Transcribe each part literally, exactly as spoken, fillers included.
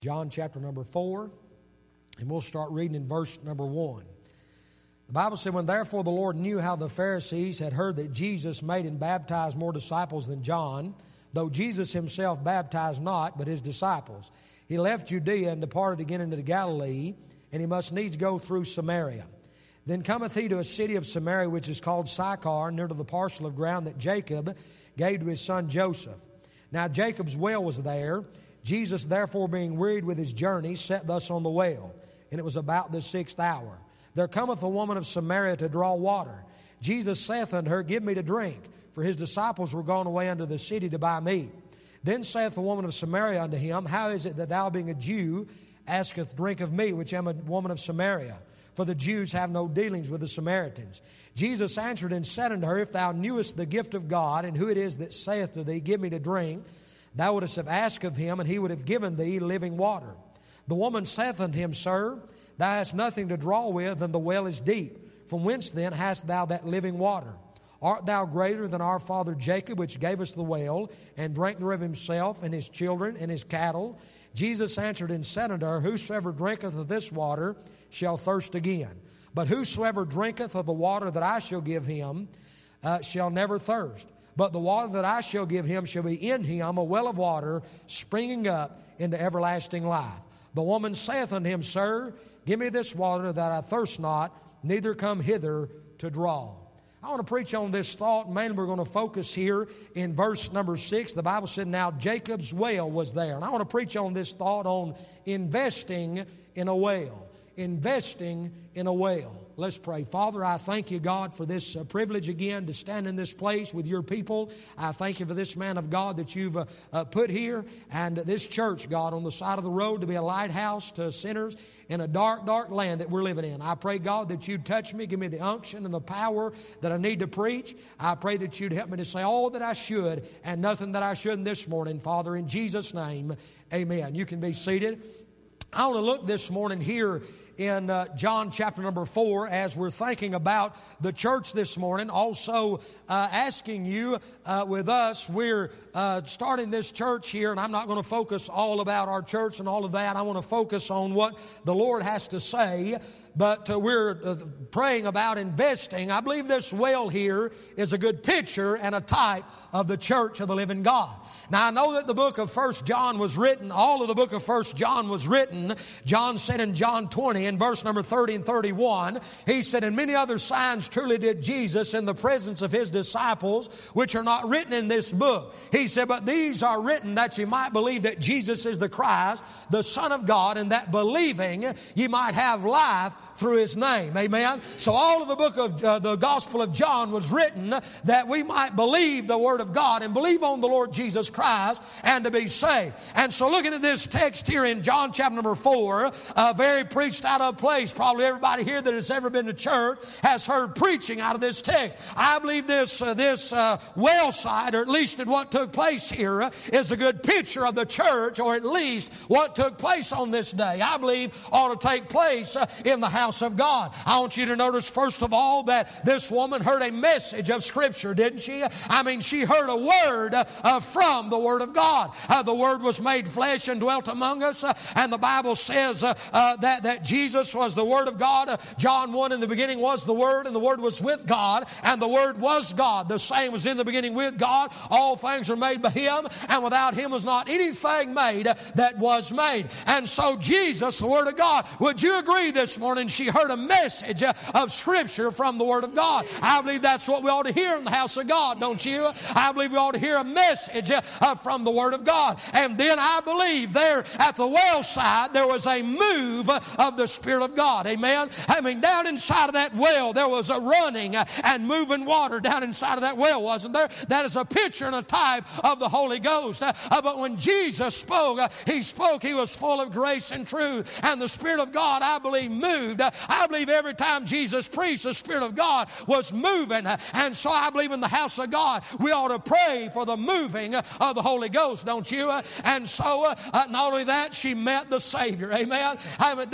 John chapter number four, and we'll start reading in verse number one. The Bible said, when therefore the Lord knew how the Pharisees had heard that Jesus made and baptized more disciples than John, though Jesus himself baptized not, but his disciples, he left Judea and departed again into Galilee, and he must needs go through Samaria. Then cometh he to a city of Samaria, which is called Sychar, near to the parcel of ground that Jacob gave to his son Joseph. Now Jacob's well was there. Jesus, therefore, being wearied with his journey, sat thus on the well, and it was about the sixth hour. There cometh a woman of Samaria to draw water. Jesus saith unto her, Give me to drink, for his disciples were gone away unto the city to buy meat. Then saith the woman of Samaria unto him, How is it that thou, being a Jew, asketh drink of me, which am a woman of Samaria? For the Jews have no dealings with the Samaritans. Jesus answered and said unto her, If thou knewest the gift of God, and who it is that saith to thee, Give me to drink, thou wouldst have asked of him, and he would have given thee living water. The woman saith unto him, Sir, thou hast nothing to draw with, and the well is deep. From whence then hast thou that living water? Art thou greater than our father Jacob, which gave us the well, and drank thereof himself, and his children, and his cattle? Jesus answered and said unto her, Whosoever drinketh of this water shall thirst again. But whosoever drinketh of the water that I shall give him uh, shall never thirst. But the water that I shall give him shall be in him a well of water springing up into everlasting life. The woman saith unto him, Sir, give me this water that I thirst not, neither come hither to draw. I want to preach on this thought. Mainly we're going to focus here in verse number six. The Bible said, Now Jacob's well was there. And I want to preach on this thought on investing in a well. Investing in a well. Let's pray. Father, I thank you, God, for this uh, privilege again to stand in this place with your people. I thank you for this man of God that you've uh, uh, put here, and this church, God, on the side of the road to be a lighthouse to sinners in a dark, dark land that we're living in. I pray, God, that you'd touch me, give me the unction and the power that I need to preach. I pray that you'd help me to say all that I should and nothing that I shouldn't this morning, Father, in Jesus' name, amen. You can be seated. I want to look this morning here in uh, John chapter number four as we're thinking about the church this morning. Also uh, asking you uh, with us, we're uh, starting this church here, and I'm not going to focus all about our church and all of that. I want to focus on what the Lord has to say. But uh, we're uh, praying about investing. I believe this well here is a good picture and a type of the church of the living God. Now, I know that the book of First John was written, all of the book of First John was written. John said in John twenty, in verse number thirty and thirty-one, he said, And many other signs truly did Jesus in the presence of his disciples, which are not written in this book. He said, But these are written that you might believe that Jesus is the Christ, the Son of God, and that believing ye might have life through his name. Amen. So all of the book of uh, the Gospel of John was written that we might believe the Word of God and believe on the Lord Jesus Christ and to be saved. And so looking at this text here in John chapter number four, a very preached out of place. Probably everybody here that has ever been to church has heard preaching out of this text. I believe this uh, this uh, well side, or at least in what took place here, uh, is a good picture of the church, or at least what took place on this day. I believe ought to take place uh, in the house of God. I want you to notice first of all that this woman heard a message of Scripture, didn't she? I mean, she heard a word uh, from the Word of God. Uh, the Word was made flesh and dwelt among us, uh, and the Bible says uh, uh, that, that Jesus was the Word of God. Uh, John one, in the beginning was the Word, and the Word was with God, and the Word was God. The same was in the beginning with God. All things were made by Him, and without Him was not anything made that was made. And so Jesus, the Word of God, would you agree this morning she heard a message of Scripture from the Word of God? I believe that's what we ought to hear in the house of God, don't you? I believe we ought to hear a message uh, from the Word of God. And then I believe there at the well side there was a move of the Spirit of God. Amen? I mean, down inside of that well there was a running and moving water down inside of that well, wasn't there? That is a picture and a type of the Holy Ghost. Uh, uh, but when Jesus spoke, uh, He spoke, He was full of grace and truth. And the Spirit of God, I believe, moved. Uh, I believe every time Jesus preached, the Spirit of God was moving. Uh, and so I believe in the house of God, we ought to pray for the moving uh, of the Holy Ghost, don't you? Uh, and so uh, uh, not only that, she met the Savior. Amen. I, mean, I don't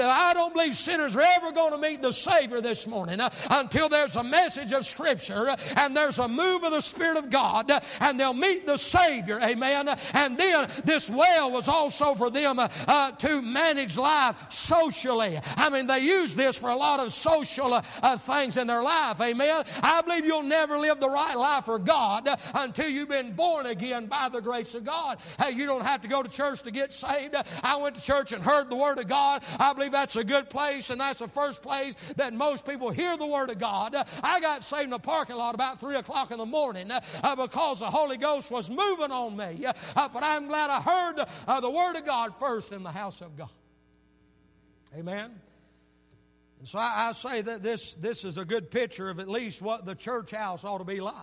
don't believe sinners are ever going to meet the Savior this morning uh, until there's a message of Scripture uh, and there's a move of the Spirit of God uh, and they'll meet the Savior. Amen. And then this well was also for them uh, uh, to manage life socially. I mean, they use this for a lot of social uh, uh, things in their life. Amen. I believe you'll never live the right life for God uh, until you've been born again by the grace of God. Hey, you don't have to go to church to get saved. Uh, I went to church and heard the Word of God. I believe that's a good place, and that's the first place that most people hear the Word of God. Uh, I got saved in the parking lot about three o'clock in the morning uh, uh, because the Holy Ghost was moving on me. Uh, uh, but I'm glad I heard uh, the Word of God first in the house of God. Amen. And so I, I say that this, this is a good picture of at least what the church house ought to be like.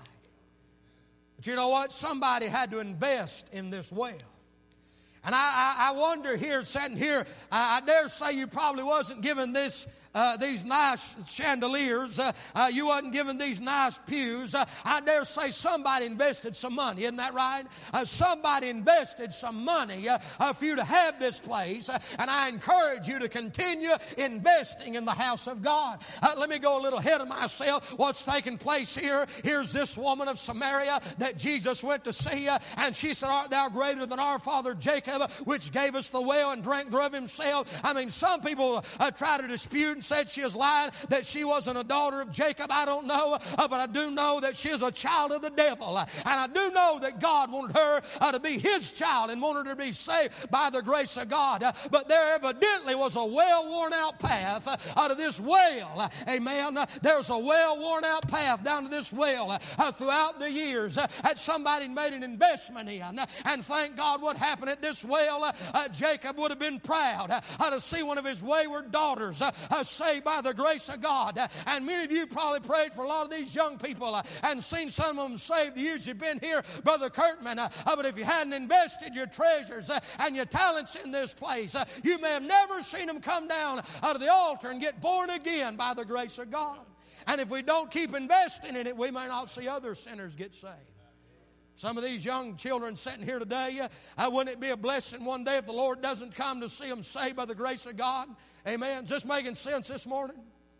But you know what? Somebody had to invest in this well. And I, I, I wonder here, sitting here, I, I dare say you probably wasn't given this Uh, these nice chandeliers. Uh, uh, you wasn't given these nice pews. Uh, I dare say somebody invested some money. Isn't that right? Uh, somebody invested some money uh, uh, for you to have this place. Uh, and I encourage you to continue investing in the house of God. Uh, let me go a little ahead of myself. What's taking place here? Here's this woman of Samaria that Jesus went to see. Uh, and she said, art thou greater than our father Jacob, which gave us the well and drank thereof himself? I mean, some people uh, try to dispute and said she was lying, that she wasn't a daughter of Jacob. I don't know, uh, but I do know that she is a child of the devil. Uh, and I do know that God wanted her uh, to be his child and wanted her to be saved by the grace of God. Uh, but there evidently was a well-worn out path uh, out of this well. Uh, amen. Uh, there's a well-worn out path down to this well uh, uh, throughout the years uh, that somebody made an investment in. Uh, and thank God what happened at this well. Uh, uh, Jacob would have been proud uh, uh, to see one of his wayward daughters uh, uh, saved by the grace of God. And many of you probably prayed for a lot of these young people and seen some of them saved the years you've been here, Brother Kurtman. But if you hadn't invested your treasures and your talents in this place, you may have never seen them come down out of the altar and get born again by the grace of God. And if we don't keep investing in it, we may not see other sinners get saved. Some of these young children sitting here today, uh, wouldn't it be a blessing one day if the Lord doesn't come to see them saved by the grace of God? Amen. Is this making sense this morning?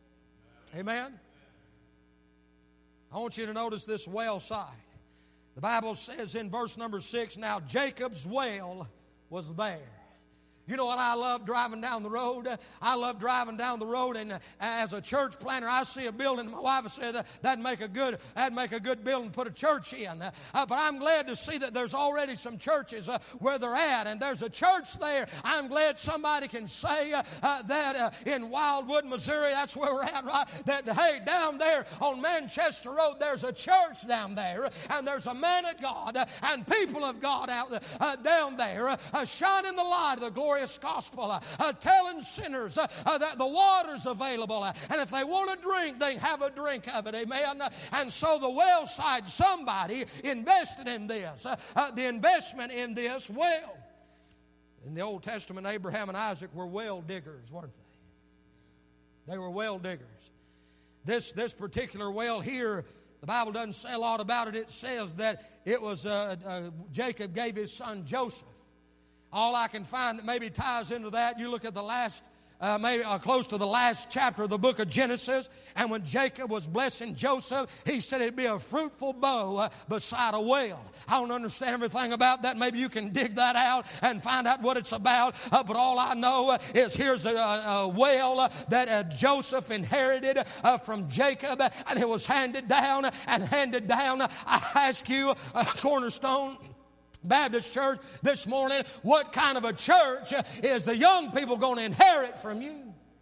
Amen. I want you to notice this well side. The Bible says in verse number six, now Jacob's well was there. You know what I love driving down the road? I love driving down the road, and as a church planner, I see a building. My wife said that that'd make a good that'd make a good building to put a church in. Uh, but I'm glad to see that there's already some churches uh, where they're at, and there's a church there. I'm glad somebody can say uh, uh, that uh, in Wildwood, Missouri, that's where we're at, right? That hey, down there on Manchester Road, there's a church down there, and there's a man of God uh, and people of God out there, uh, down there, uh, uh, shining the light of the glory. Gospel, uh, uh, telling sinners uh, uh, that the water's available, uh, and if they want a drink, they have a drink of it. Amen. Uh, and so the well side, somebody invested in this. Uh, uh, the investment in this well. In the Old Testament, Abraham and Isaac were well diggers, weren't they? They were well diggers. This this particular well here, the Bible doesn't say a lot about it. It says that it was uh, uh, Jacob gave his son Joseph. All I can find that maybe ties into that, you look at the last, uh, maybe uh, close to the last chapter of the book of Genesis, and when Jacob was blessing Joseph, he said it'd be a fruitful bow uh, beside a well. I don't understand everything about that. Maybe you can dig that out and find out what it's about. Uh, but all I know uh, is here's a, a well uh, that uh, Joseph inherited uh, from Jacob, uh, and it was handed down and handed down. I ask you, uh, Cornerstone Baptist Church this morning, what kind of a church is the young people going to inherit from you?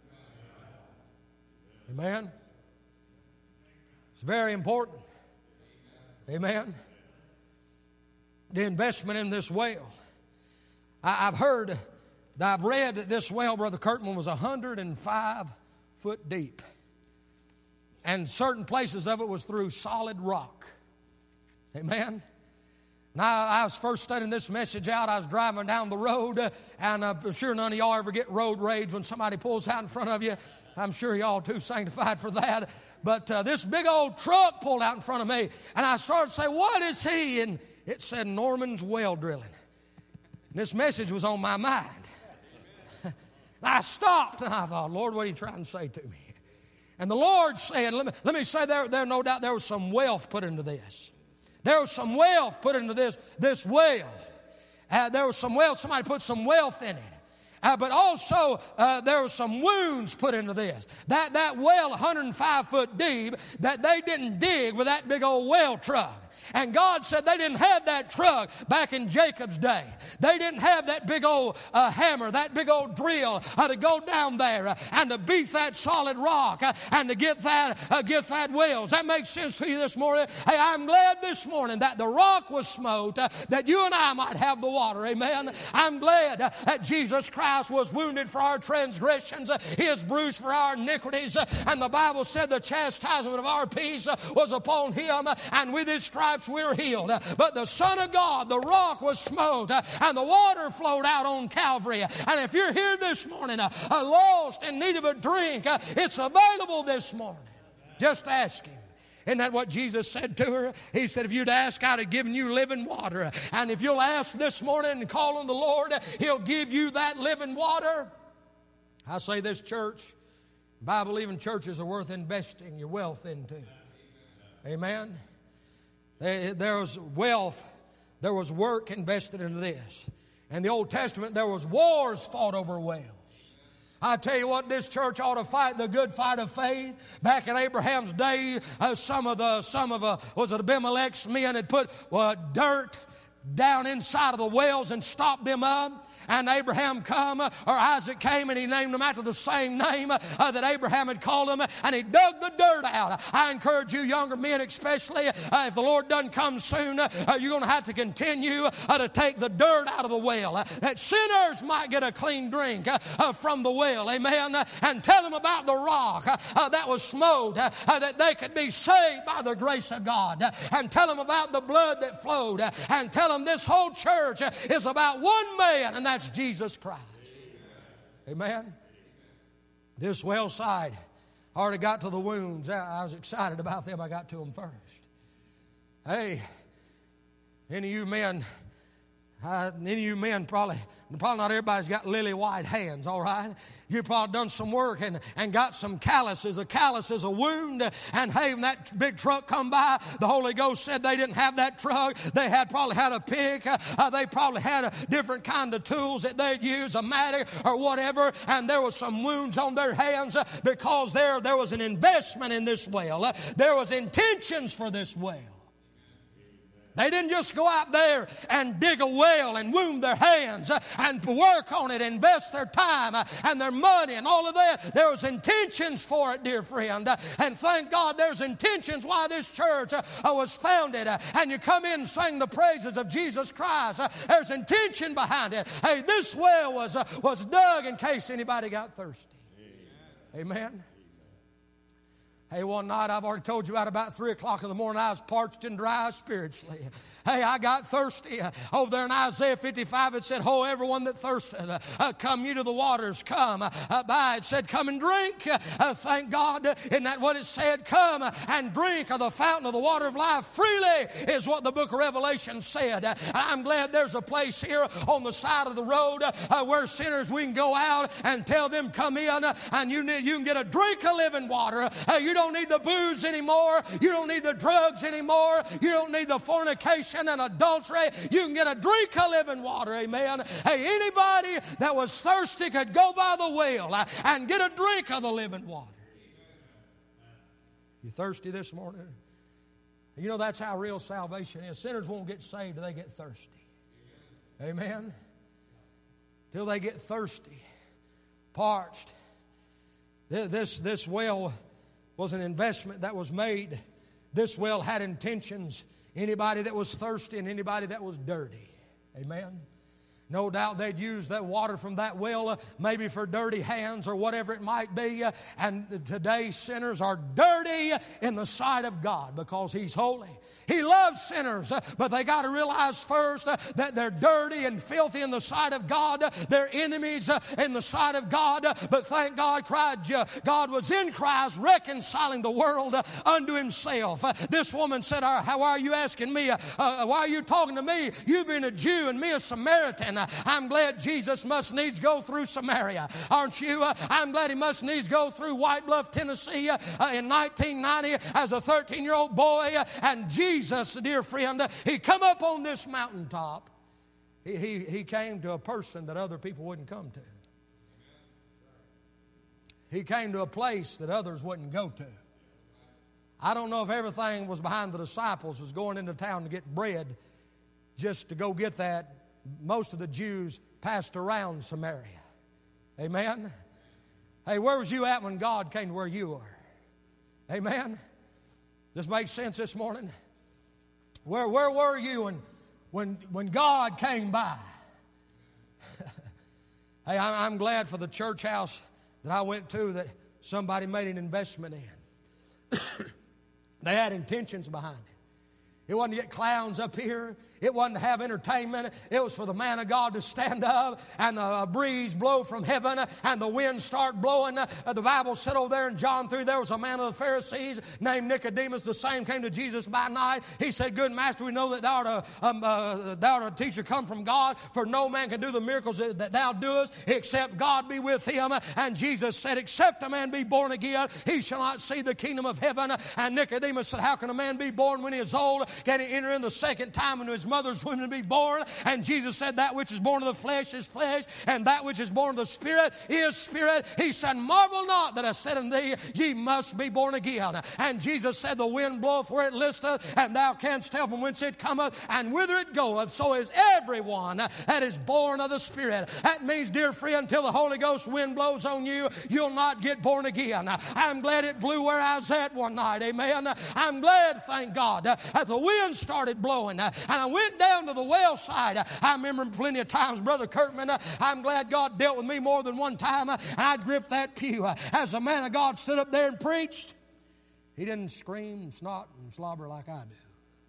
Amen. It's very important. Amen. The investment in this well. I, I've heard, I've read that this well, Brother Kurtman, was one hundred five foot deep. And certain places of it was through solid rock. Amen. Now, I was first studying this message out. I was driving down the road, uh, and I'm sure none of y'all ever get road rage when somebody pulls out in front of you. I'm sure y'all too sanctified for that. But uh, this big old truck pulled out in front of me, and I started to say, what is he? And it said Norman's Well Drilling. And this message was on my mind. And I stopped and I thought, Lord, what are you trying to say to me? And the Lord said, let me, let me say there, there, no doubt there was some wealth put into this. There was some wealth put into this, this well. Uh, there was some wealth, somebody put some wealth in it. Uh, but also, uh, there were some wounds put into this. That, that well, one hundred five foot deep, that they didn't dig with that big old well truck. And God said they didn't have that truck back in Jacob's day. They didn't have that big old uh, hammer, that big old drill uh, to go down there uh, and to beat that solid rock uh, and to get that, uh, get that well. Does that make sense to you this morning? Hey, I'm glad this morning that the rock was smote, uh, that you and I might have the water. Amen. I'm glad uh, that Jesus Christ was wounded for our transgressions. Uh, he is bruised for our iniquities. Uh, and the Bible said the chastisement of our peace uh, was upon him, uh, and with his stripes we're healed. But the Son of God, the rock was smote, and the water flowed out on Calvary. And if you're here this morning, uh, lost in need of a drink, uh, it's available this morning. Just ask him. Isn't that what Jesus said to her? He said, if you'd ask, I'd have given you living water. And if you'll ask this morning and call on the Lord, he'll give you that living water. I say this, church, Bible-believing churches are worth investing your wealth into. Amen. There was wealth, there was work invested into this. In the Old Testament, there was wars fought over wells. I tell you what, this church ought to fight the good fight of faith. Back in Abraham's day, uh, some of the, some of uh, was it Abimelech's men had put uh, dirt down inside of the wells and stopped them up. And Abraham come, or Isaac came, and he named them after the same name uh, that Abraham had called them, and he dug the dirt out. I encourage you younger men especially, uh, if the Lord doesn't come soon, uh, you're going to have to continue uh, to take the dirt out of the well, uh, that sinners might get a clean drink uh, uh, from the well, amen, uh, and tell them about the rock uh, uh, that was smote, uh, uh, that they could be saved by the grace of God, uh, and tell them about the blood that flowed, uh, and tell them this whole church uh, is about one man, and that's Jesus Christ. Amen. This well side already got to the wounds. I was excited about them. I got to them first. Hey, any of you men, uh, any of you men probably, probably not everybody's got lily white hands, all right? You've probably done some work and, and got some calluses. A callus is a wound. And hey, when that big truck come by, the Holy Ghost said they didn't have that truck. They had probably had a pick. Uh, they probably had a different kind of tools that they'd use, a mattock or whatever. And there was some wounds on their hands uh, because there, there was an investment in this well. Uh, there was intentions for this well. They didn't just go out there and dig a well and wound their hands uh, and work on it, invest their time uh, and their money and all of that. There was intentions for it, dear friend. Uh, and thank God there's intentions why this church uh, uh, was founded. Uh, and you come in and sing the praises of Jesus Christ. Uh, there's intention behind it. Hey, this well was, uh, was dug in case anybody got thirsty. Amen. Amen. Hey, one night, I've already told you about about three o'clock in the morning, I was parched and dry spiritually. Hey, I got thirsty. Over there in Isaiah fifty-five, it said, "Ho, everyone that thirsteth, uh, come ye to the waters, come uh, by." It said, "Come and drink." Uh, thank God, isn't that what it said? Come and drink of the fountain of the water of life freely is what the book of Revelation said. Uh, I'm glad there's a place here on the side of the road uh, where sinners, we can go out and tell them, come in, uh, and you, need, you can get a drink of living water. Uh, you don't need the booze anymore. You don't need the drugs anymore. You don't need the fornication and adultery. You can get a drink of living water. Amen. Hey, anybody that was thirsty could go by the well and get a drink of the living water. You thirsty this morning? You know that's how real salvation is. Sinners won't get saved till they get thirsty. Amen. Till they get thirsty, parched. This, this well was an investment that was made. This well had intentions. Anybody that was thirsty and anybody that was dirty. Amen. No doubt they'd use that water from that well uh, maybe for dirty hands or whatever it might be. Uh, and today sinners are dirty in the sight of God because He's holy. He loves sinners, uh, but they got to realize first uh, that they're dirty and filthy in the sight of God. Uh, they're enemies uh, in the sight of God. Uh, but thank God, Christ, uh, God was in Christ reconciling the world uh, unto Himself. Uh, this woman said, "How are you asking me? Uh, uh, why are you talking to me? You being a Jew and me a Samaritan. Uh, I'm glad Jesus must needs go through Samaria. Aren't you? I'm glad he must needs go through White Bluff, Tennessee uh, in nineteen ninety as a thirteen-year-old boy. And Jesus, dear friend, he come up on this mountaintop. He, he, he came to a person that other people wouldn't come to. He came to a place that others wouldn't go to. I don't know if everything was behind the disciples was going into town to get bread just to go get that. Most of the Jews passed around Samaria. Amen? Hey, where was you at when God came to where you were? Amen? This makes sense this morning? Where, where were you when, when, when God came by? Hey, I'm glad for the church house that I went to that somebody made an investment in. They had intentions behind it. It wasn't to get clowns up here. It wasn't to have entertainment. It was for the man of God to stand up and the breeze blow from heaven and the wind start blowing. The Bible said over there in John three, there was a man of the Pharisees named Nicodemus. The same came to Jesus by night. He said, "Good master, we know that thou art a, um, uh, thou art a teacher come from God, for no man can do the miracles that thou doest except God be with him." And Jesus said, "Except a man be born again, he shall not see the kingdom of heaven." And Nicodemus said, "How can a man be born when he is old? Can he enter in the second time into his mother's womb and be born?" And Jesus said, "That which is born of the flesh is flesh, and that which is born of the Spirit is spirit." He said, "Marvel not that I said unto thee, ye must be born again." And Jesus said, "The wind bloweth where it listeth, and thou canst tell from whence it cometh, and whither it goeth. So is everyone that is born of the Spirit." That means, dear friend, until the Holy Ghost wind blows on you, you'll not get born again. I'm glad it blew where I was at one night. Amen. I'm glad, thank God, that the wind started blowing, and I went down to the well side. I remember plenty of times, Brother Kirkman, I'm glad God dealt with me more than one time, and I'd grip that pew. As the man of God stood up there and preached, he didn't scream and snot and slobber like I do.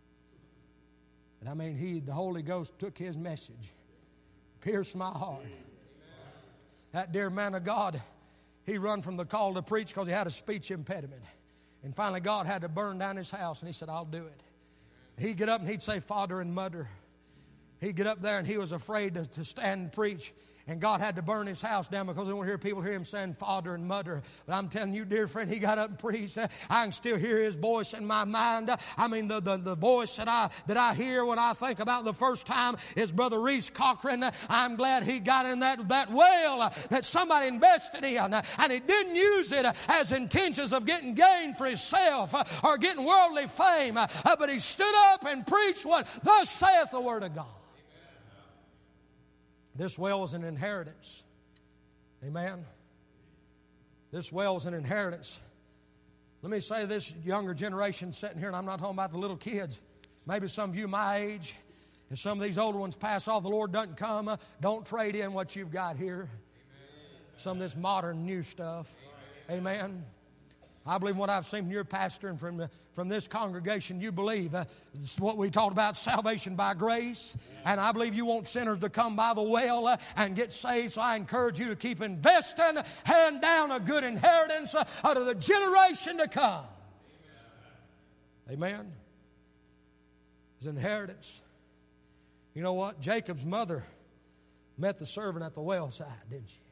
And I mean, he, the Holy Ghost took his message, pierced my heart. That dear man of God, he run from the call to preach because he had a speech impediment. And finally God had to burn down his house, and he said, "I'll do it." He'd get up and he'd say, "Father and mother." He'd get up there and he was afraid to, to stand and preach. And God had to burn his house down because they don't hear people hear him saying father and mother. But I'm telling you, dear friend, he got up and preached. I can still hear his voice in my mind. I mean, the, the, the voice that I that I hear when I think about the first time is Brother Reese Cochran. I'm glad he got in that, that well that somebody invested in. And he didn't use it as intentions of getting gain for himself or getting worldly fame. But he stood up and preached what thus saith the word of God. This well is an inheritance. Amen. This well is an inheritance. Let me say this younger generation sitting here, and I'm not talking about the little kids. Maybe some of you my age, and some of these older ones pass off. The Lord doesn't come. Uh, don't trade in what you've got here. Amen. Some of this modern new stuff. Amen. Amen. I believe what I've seen from your pastor and from, the, from this congregation, you believe uh, it's what we talked about, salvation by grace. And I believe you want sinners to come by the well uh, and get saved. So I encourage you to keep investing, hand down a good inheritance uh, out of the generation to come. Amen. Amen. It's an inheritance. You know what? Jacob's mother met the servant at the well side, didn't she?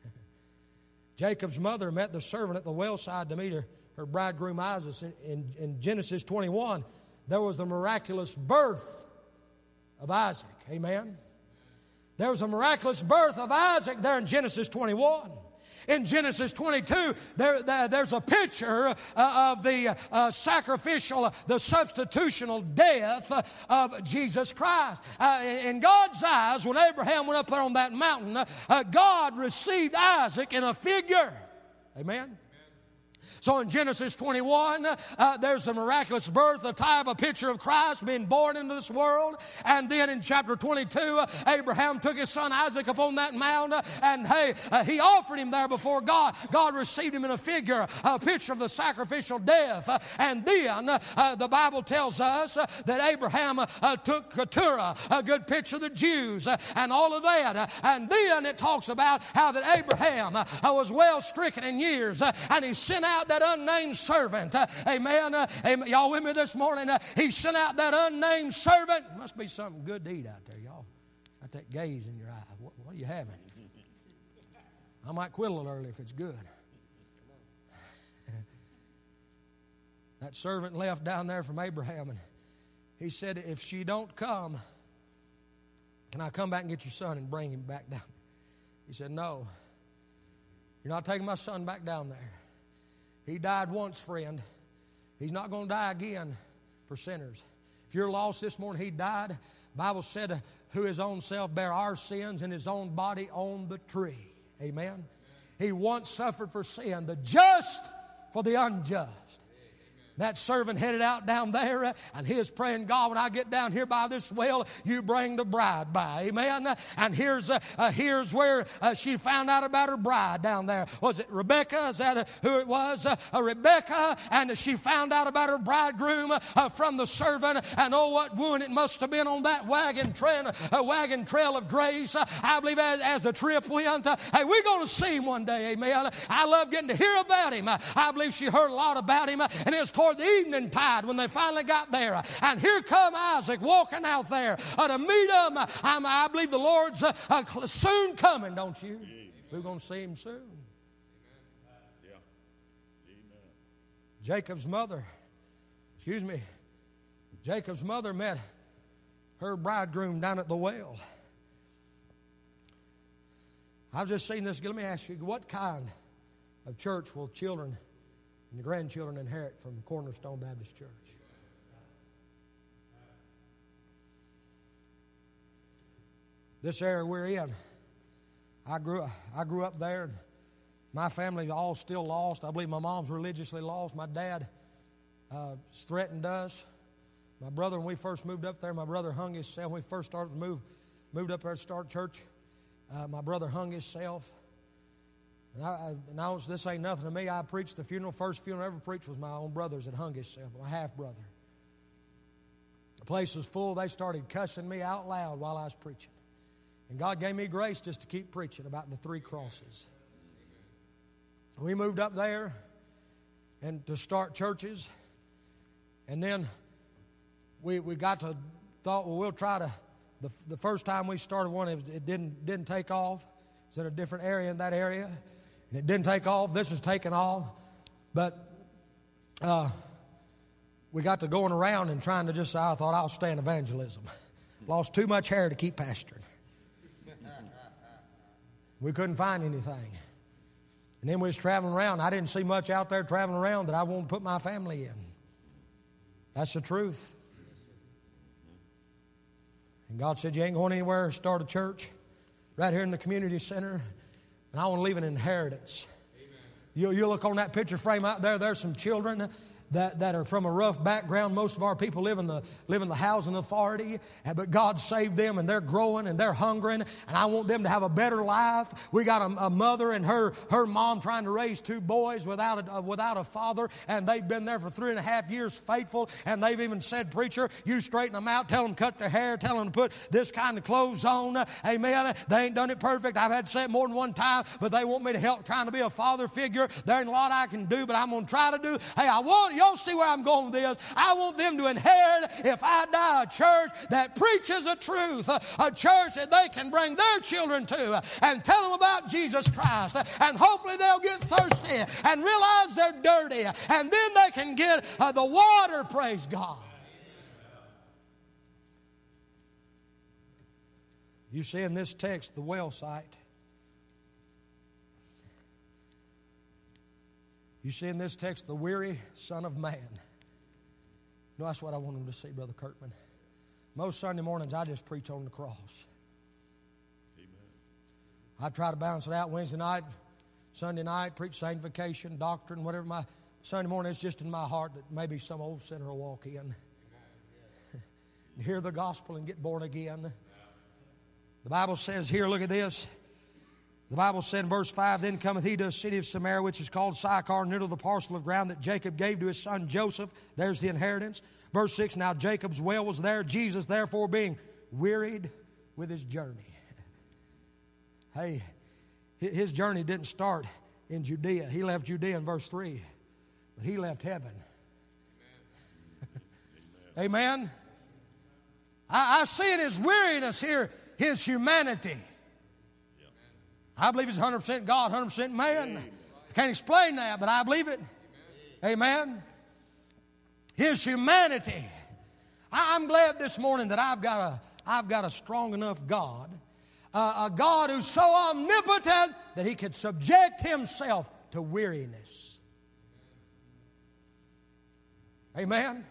Jacob's mother met the servant at the well side to meet her, her bridegroom Isaac. In, in, in Genesis twenty-one, there was the miraculous birth of Isaac. Amen? There was a miraculous birth of Isaac there in Genesis twenty-one. In Genesis twenty-two, there, there, there's a picture uh, of the uh, sacrificial, the substitutional death uh, of Jesus Christ. Uh, in God's eyes, when Abraham went up there on that mountain, uh, God received Isaac in a figure. Amen? So in Genesis twenty-one, uh, there's a miraculous birth, a type, a picture of Christ being born into this world. And then in chapter twenty-two, uh, Abraham took his son Isaac up on that mount, uh, and hey, uh, he offered him there before God. God received him in a figure, a picture of the sacrificial death. Uh, and then uh, the Bible tells us uh, that Abraham uh, uh, took Keturah, a good picture of the Jews, uh, and all of that. Uh, and then it talks about how that Abraham uh, was well stricken in years, uh, and he sent out that unnamed servant. Uh, amen. Uh, amen. Y'all with me this morning? Uh, he sent out that unnamed servant. Must be something good to eat out there, y'all. I Got that gaze in your eye. What, what are you having? I might quit a little early if it's good. That servant left down there from Abraham, and he said, if she don't come, can I come back and get your son and bring him back down? He said, no. You're not taking my son back down there. He died once, friend. He's not going to die again for sinners. If you're lost this morning, he died. The Bible said, uh, who his own self bare our sins in his own body on the tree. Amen. He once suffered for sin, the just for the unjust. That servant headed out down there, uh, and he was praying, God, when I get down here by this well, you bring the bride by. Amen. And here's uh, uh, here's where uh, she found out about her bride down there. Was it Rebecca? Is that uh, who it was? Uh, uh, Rebecca. And she found out about her bridegroom uh, from the servant. And oh, what wound it must have been on that wagon trail, uh, wagon trail of grace. Uh, I believe as, as the trip went, uh, hey, we're going to see him one day. Amen. I love getting to hear about him. Uh, I believe she heard a lot about him. Uh, and it was toward the evening tide when they finally got there. And here come Isaac walking out there uh, to meet them. I'm, I believe the Lord's uh, uh, soon coming, don't you? Amen. We're going to see him soon. Amen. Yeah. Amen. Jacob's mother, excuse me, Jacob's mother met her bridegroom down at the well. I've just seen this. Let me ask you, what kind of church will children and the grandchildren inherit from Cornerstone Baptist Church? This area we're in, I grew I grew up there, and my family's all still lost. I believe my mom's religiously lost. My dad uh, threatened us. My brother, when we first moved up there, my brother hung himself. When we first started to move, moved up there to start church, uh, my brother hung himself. And, I, I, and I was, this ain't nothing to me. I preached the funeral. First funeral I ever preached was my own brother's that hung himself, my half-brother. The place was full. They started cussing me out loud while I was preaching. And God gave me grace just to keep preaching about the three crosses. We moved up there and to start churches. And then we we got to, thought, well, we'll try to, the, the first time we started one, it, was, it didn't didn't take off. It was in a different area in that area. And it didn't take off. This is taking off. But uh, we got to going around and trying to just, I thought I'll stay in evangelism. Lost too much hair to keep pastoring. We couldn't find anything. And then we was traveling around. I didn't see much out there traveling around that I wanted to put my family in. That's the truth. And God said, you ain't going anywhere. Start a church right here in the community center. And I want to leave an inheritance. You, you look on that picture frame out there, there's some children that, that are from a rough background. Most of our people live in the live in the housing authority, and, but God saved them, and they're growing and they're hungering, and I want them to have a better life. We got a, a mother and her her mom trying to raise two boys without a, uh, without a father, and they've been there for three and a half years faithful, and they've even said, preacher, you straighten them out, tell them cut their hair, tell them to put this kind of clothes on. Amen. They ain't done it perfect. I've had to say it more than one time, but they want me to help trying to be a father figure. There ain't a lot I can do, but I'm going to try to do. Hey, I want Y'all see where I'm going with this? I want them to inherit, if I die, a church that preaches the truth, a, a church that they can bring their children to and tell them about Jesus Christ. And hopefully they'll get thirsty and realize they're dirty, and then they can get uh, the water, praise God. You see in this text the well site. You see in this text the weary Son of Man. No, that's what I want them to see, Brother Kirkman. Most Sunday mornings I just preach on the cross. Amen. I try to balance it out Wednesday night, Sunday night, preach sanctification, doctrine, whatever. My Sunday morning, it's just in my heart that maybe some old sinner will walk in and hear the gospel and get born again. The Bible says here, look at this. The Bible said in verse five, then cometh he to a city of Samaria, which is called Sychar, near to the parcel of ground that Jacob gave to his son Joseph. There's the inheritance. Verse six, now Jacob's well was there. Jesus, therefore, being wearied with his journey. Hey, his journey didn't start in Judea. He left Judea in verse three, but he left heaven. Amen. Amen. I, I see in his weariness here, His humanity. I believe He's one hundred percent God, one hundred percent man. I can't explain that, but I believe it. Amen. His humanity. I'm glad this morning that I've got a, I've got a strong enough God, uh, a God who's so omnipotent that He could subject Himself to weariness. Amen.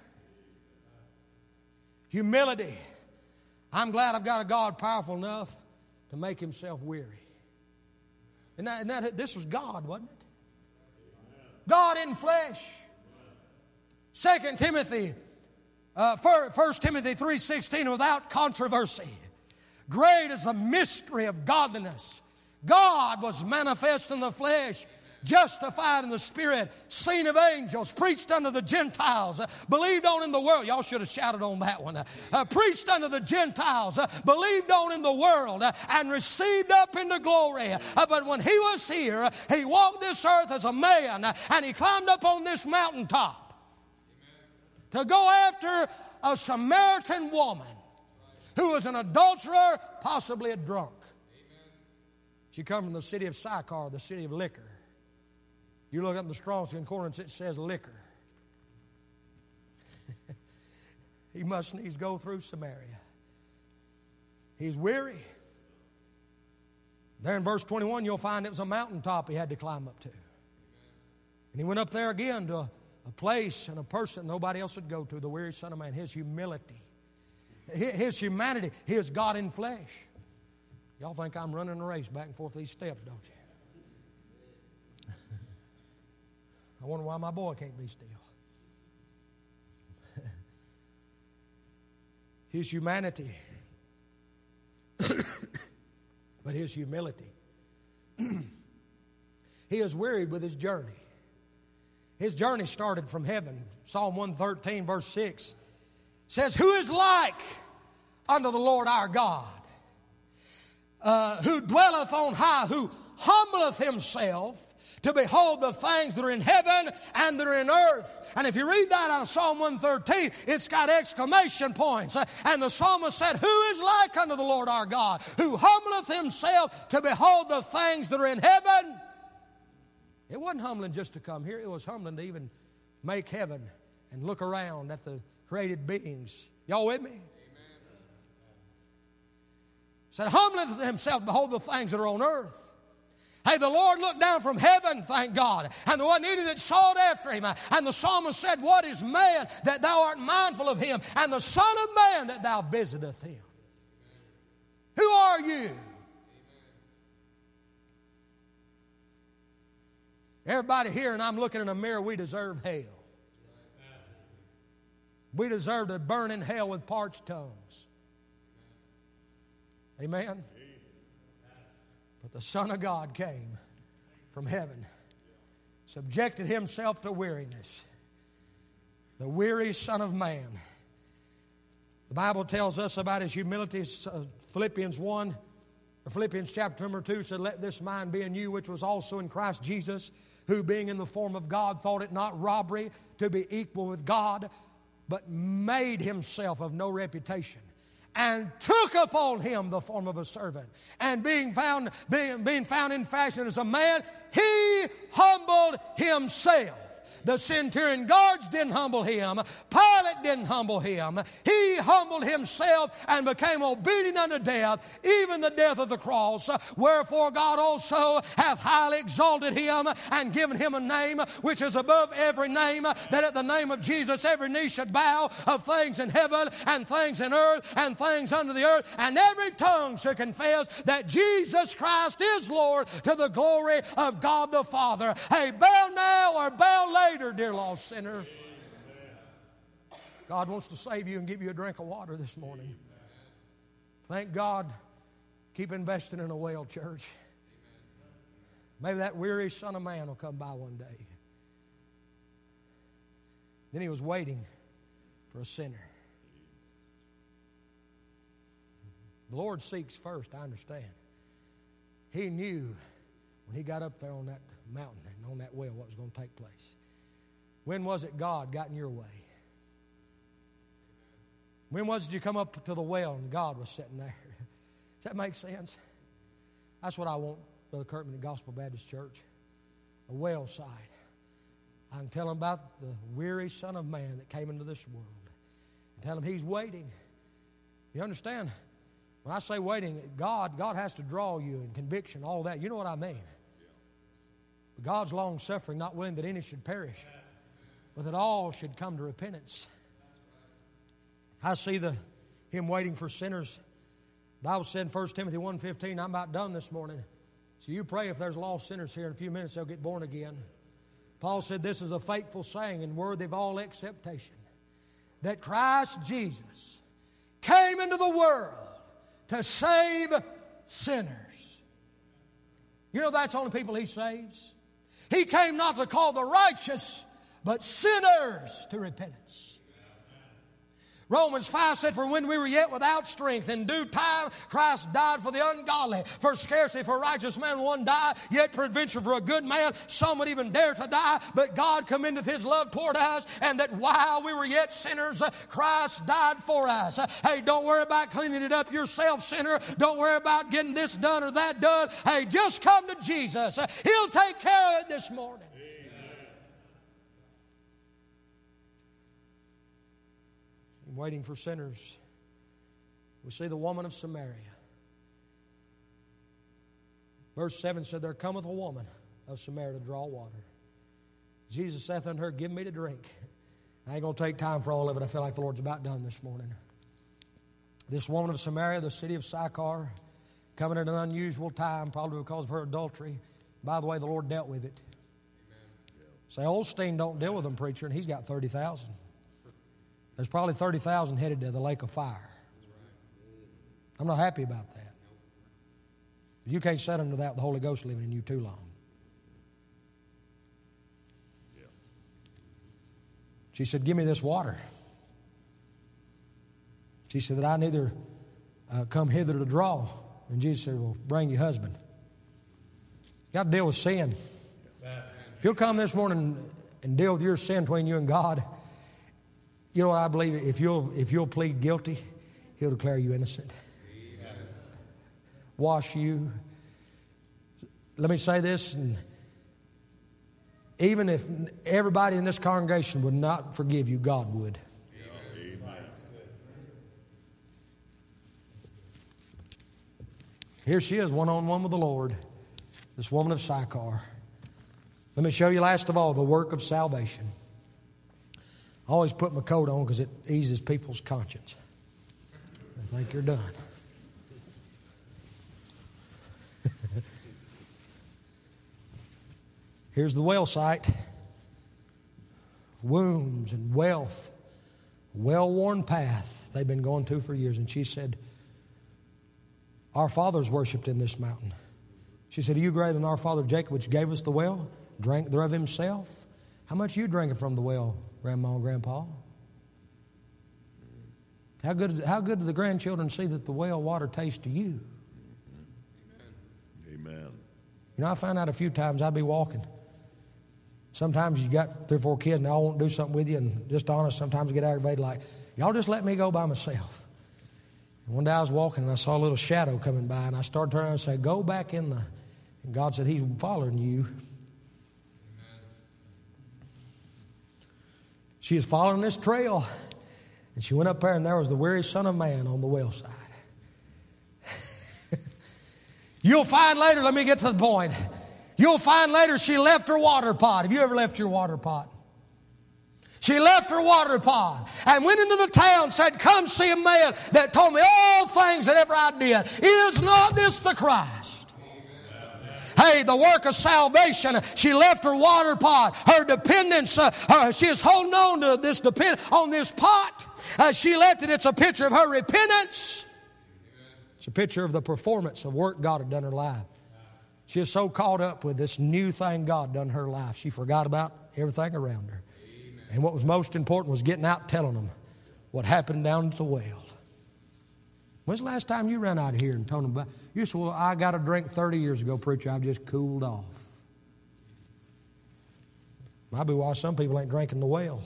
Humility. I'm glad I've got a God powerful enough to make Himself weary. And that, and that, this was God, wasn't it? God in flesh. Second Timothy, uh, First Timothy three sixteen, without controversy. Great is the mystery of godliness. God was manifest in the flesh, justified in the Spirit, seen of angels, preached unto the Gentiles, uh, believed on in the world. Y'all should have shouted on that one. Uh, uh, preached unto the Gentiles, uh, believed on in the world, uh, and received up into glory. Uh, but when He was here, uh, He walked this earth as a man, uh, and He climbed up on this mountaintop to go after a Samaritan woman who was an adulterer, possibly a drunk. She come from the city of Sychar, the city of liquor. You look up in the Strong's Concordance, it says liquor. He must needs go through Samaria. He's weary. There in verse twenty-one, you'll find it was a mountaintop he had to climb up to. And he went up there again to a, a place and a person nobody else would go to, the weary Son of Man. His humility. His humanity. He is God in flesh. Y'all think I'm running a race back and forth these steps, don't you? I wonder why my boy can't be still. His humanity, but His humility. He is wearied with His journey. His journey started from heaven. Psalm one thirteen, verse six says, "Who is like unto the Lord our God, uh, who dwelleth on high, who humbleth Himself to behold the things that are in heaven and that are in earth." And if you read that out of Psalm one thirteen, it's got exclamation points. And the psalmist said, "Who is like unto the Lord our God, who humbleth Himself to behold the things that are in heaven?" It wasn't humbling just to come here. It was humbling to even make heaven and look around at the created beings. Y'all with me? Amen. Said, humbleth Himself to behold the things that are on earth. Hey, the Lord looked down from heaven, thank God, and there wasn't any that sought after Him. And the psalmist said, "What is man that Thou art mindful of him, and the Son of Man that Thou visiteth him?" Who are you? Everybody here, and I'm looking in a mirror, we deserve hell. We deserve to burn in hell with parched tongues. Amen? But the Son of God came from heaven, subjected Himself to weariness. The weary Son of Man. The Bible tells us about His humility. Philippians one, or Philippians chapter number two said, "Let this mind be in you, which was also in Christ Jesus, who being in the form of God thought it not robbery to be equal with God, but made Himself of no reputation, and took upon Him the form of a servant. And being found, being, being found in fashion as a man, He humbled Himself." The centurion guards didn't humble Him. Pilate didn't humble Him. He humbled Himself and became obedient unto death, even the death of the cross. Wherefore God also hath highly exalted Him and given Him a name which is above every name, that at the name of Jesus every knee should bow, of things in heaven and things in earth and things under the earth, and every tongue should confess that Jesus Christ is Lord, to the glory of God the Father. Hey, bow now or bow later, dear lost sinner. God wants to save you and give you a drink of water this morning. Thank God. Keep investing in a well, church. Maybe that weary Son of Man will come by one day. Then He was waiting for a sinner. The Lord seeks first, I understand. He knew when He got up there on that mountain and on that well what was going to take place. When was it God got in your way? When was it you come up to the well and God was sitting there? Does that make sense? That's what I want, Brother Kirkman at Gospel Baptist Church. A well side. I can tell them about the weary Son of Man that came into this world. And tell them He's waiting. You understand? When I say waiting, God, God has to draw you and conviction, all that. You know what I mean. But God's long-suffering, not willing that any should perish, but that all should come to repentance. I see the Him waiting for sinners. The Bible said in First Timothy one fifteen, I'm about done this morning. So you pray if there's lost sinners here in a few minutes, they'll get born again. Paul said this is a faithful saying and worthy of all acceptation, that Christ Jesus came into the world to save sinners. You know that's the only people He saves. He came not to call the righteous, but sinners to repentance. Romans five said, for when we were yet without strength, in due time Christ died for the ungodly. For scarcely for a righteous man one die, yet peradventure for a good man some would even dare to die. But God commendeth His love toward us, and that while we were yet sinners, Christ died for us. Hey, don't worry about cleaning it up yourself, sinner. Don't worry about getting this done or that done. Hey, just come to Jesus. He'll take care of it this morning. Waiting for sinners. We see the woman of Samaria. Verse seven said, there cometh a woman of Samaria to draw water. Jesus saith unto her, give me to drink. I ain't going to take time for all of it. I feel like the Lord's about done this morning. This woman of Samaria, the city of Sychar, coming at an unusual time, probably because of her adultery. By the way, the Lord dealt with it. Amen. Say, Osteen don't deal with them, preacher, and he's got thirty thousand. There's probably thirty thousand headed to the lake of fire. I'm not happy about that. You can't set under that with the Holy Ghost living in you too long. Yeah. She said, give me this water. She said that I neither uh, come hither to draw. And Jesus said, well, bring your husband. You got to deal with sin. If you'll come this morning and deal with your sin between you and God, you know what I believe? If you'll, if you'll plead guilty, He'll declare you innocent. Amen. Wash you. Let me say this, and even if everybody in this congregation would not forgive you, God would. Amen. Here she is, one-on-one with the Lord, this woman of Sychar. Let me show you last of all the work of salvation. I always put my coat on because it eases people's conscience. I think you're done. Here's the well site. Wombs and wealth. Well-worn path they've been going to for years. And she said, our fathers worshipped in this mountain. She said, are you greater than our father Jacob, which gave us the well, drank thereof himself? How much are you drinking from the well, Grandma and Grandpa? How good, how good do the grandchildren see that the well water tastes to you? Amen. Amen. You know, I find out a few times I'd be walking. Sometimes you got three or four kids and I won't do something with you, and just honest, sometimes I get aggravated like, y'all just let me go by myself. And one day I was walking and I saw a little shadow coming by, and I started turning around and said, go back in the... And God said, He's following you. She was following this trail, and she went up there, and there was the weary Son of Man on the well side. You'll find later, let me get to the point. You'll find later she left her water pot. Have you ever left your water pot? She left her water pot and went into the town and said, come see a man that told me all things that ever I did. Is not this the Christ? Hey, the work of salvation. She left her water pot, her dependence. Uh, her, she is holding on to this depend on this pot. Uh, she left it. It's a picture of her repentance. It's a picture of the performance of work God had done in her life. She is so caught up with this new thing God done in her life, she forgot about everything around her. Amen. And what was most important was getting out, telling them what happened down at the well. When's the last time you ran out of here and told them about? You said, well, I got a drink thirty years ago, preacher. I've just cooled off. Might be why some people ain't drinking the well.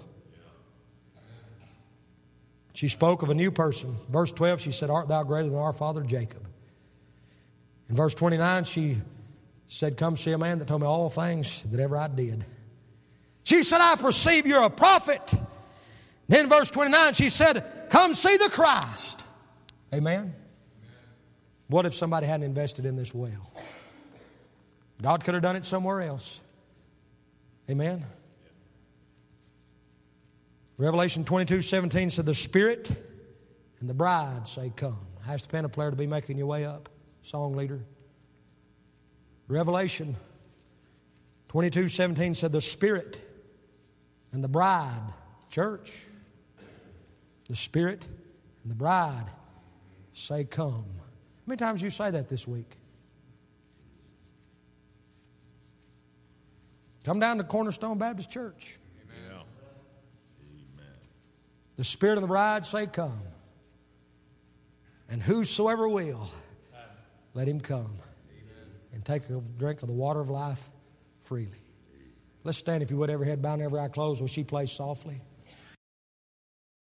She spoke of a new person. Verse twelve, she said, art thou greater than our father Jacob? In verse twenty-nine, she said, come see a man that told me all things that ever I did. She said, I perceive you're a prophet. Then verse twenty-nine, she said, come see the Christ. Amen? What if somebody hadn't invested in this well? God could have done it somewhere else. Amen? Revelation twenty-two seventeen said, the Spirit and the bride say, come. Ask the piano player to be making your way up, song leader. Revelation twenty-two seventeen said, the Spirit and the bride, church, the Spirit and the bride say, come. How many times you say that this week? Come down to Cornerstone Baptist Church. Amen. Amen. The Spirit and the bride say, come. And whosoever will, let him come. Amen. And take a drink of the water of life freely. Let's stand, if you would, every head bowed and every eye closed while she plays softly.